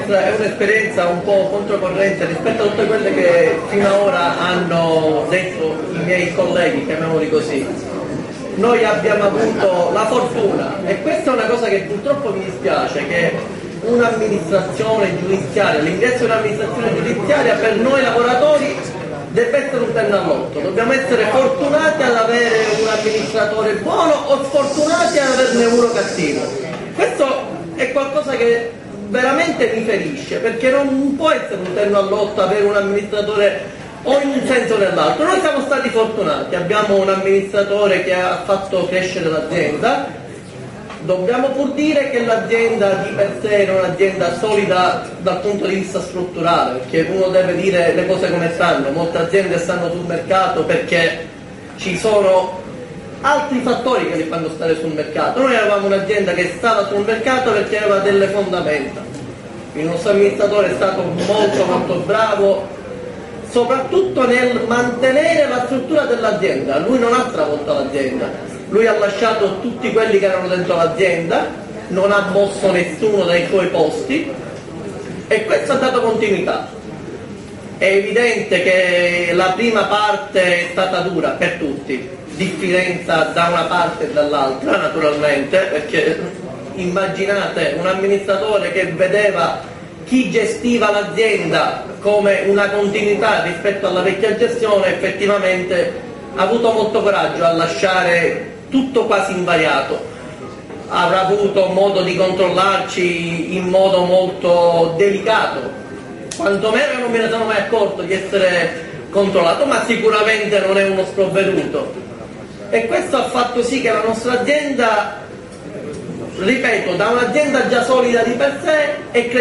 nostra è un'esperienza un po' controcorrente rispetto a tutte quelle che fino ad ora hanno detto i miei colleghi, chiamiamoli così. Noi abbiamo avuto la fortuna, e questa è una cosa che purtroppo mi dispiace, che un'amministrazione giudiziaria, l'ingresso in un'amministrazione giudiziaria per noi lavoratori deve essere un pennellotto. Dobbiamo essere fortunati ad avere un amministratore buono o sfortunati ad averne uno cattivo. Questo è qualcosa che veramente mi ferisce, perché non può essere un pennellotto avere un amministratore o in un senso o nell'altro. Noi siamo stati fortunati, abbiamo un amministratore che ha fatto crescere l'azienda. Dobbiamo pur dire che l'azienda di per sé è un'azienda solida dal punto di vista strutturale, perché uno deve dire le cose come stanno. Molte aziende stanno sul mercato perché ci sono altri fattori che li fanno stare sul mercato. Noi avevamo un'azienda che stava sul mercato perché aveva delle fondamenta. Il nostro amministratore è stato molto bravo, soprattutto nel mantenere la struttura dell'azienda. Lui non ha stravolto l'azienda, lui ha lasciato tutti quelli che erano dentro l'azienda, non ha mosso nessuno dai suoi posti, e questo ha dato continuità. È evidente che la prima parte è stata dura per tutti, diffidenza da una parte e dall'altra naturalmente, perché immaginate un amministratore che vedeva chi gestiva l'azienda come una continuità rispetto alla vecchia gestione, effettivamente ha avuto molto coraggio a lasciare tutto quasi invariato. Avrà avuto modo di controllarci in modo molto delicato, quantomeno non me ne sono mai accorto di essere controllato, ma sicuramente non è uno sprovveduto, e questo ha fatto sì che la nostra azienda, ripeto, da un'azienda già solida di per sé è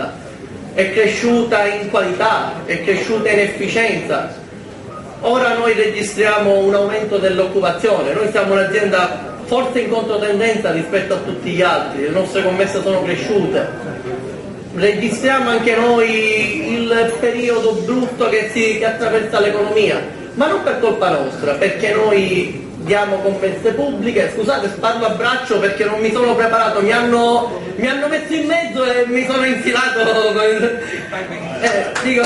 cresciuta in qualità, è cresciuta in efficienza. Ora noi registriamo un aumento dell'occupazione, noi siamo un'azienda forse in controtendenza rispetto a tutti gli altri, le nostre commesse sono cresciute, registriamo anche noi il periodo brutto che attraversa l'economia, ma non per colpa nostra, perché noi diamo commesse pubbliche. Scusate, parlo a braccio perché non mi sono preparato, mi hanno messo in mezzo e mi sono infilato dico,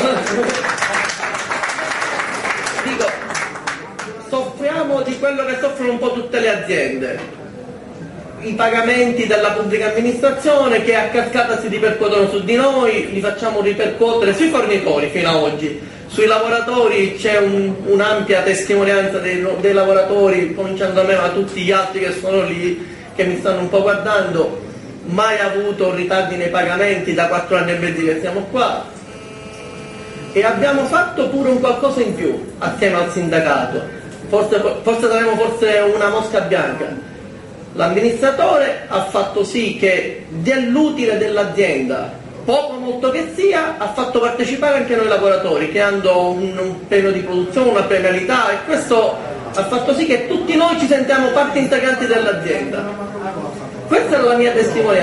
soffriamo di quello che soffrono un po' tutte le aziende, i pagamenti della pubblica amministrazione che a cascata si ripercuotono su di noi, li facciamo ripercuotere sui fornitori fino ad oggi. Sui lavoratori c'è un'ampia testimonianza dei lavoratori, cominciando da me ma tutti gli altri che sono lì, che mi stanno un po' guardando. Mai avuto ritardi nei pagamenti da 4 anni e mezzo che siamo qua, e abbiamo fatto pure un qualcosa in più assieme al sindacato. Forse saremo una mosca bianca. L'amministratore ha fatto sì che dell'utile dell'azienda, poco o molto che sia, ha fatto partecipare anche noi lavoratori, creando un premio di produzione, una premialità, e questo ha fatto sì che tutti noi ci sentiamo parte integrante dell'azienda. Questa è la mia testimonianza.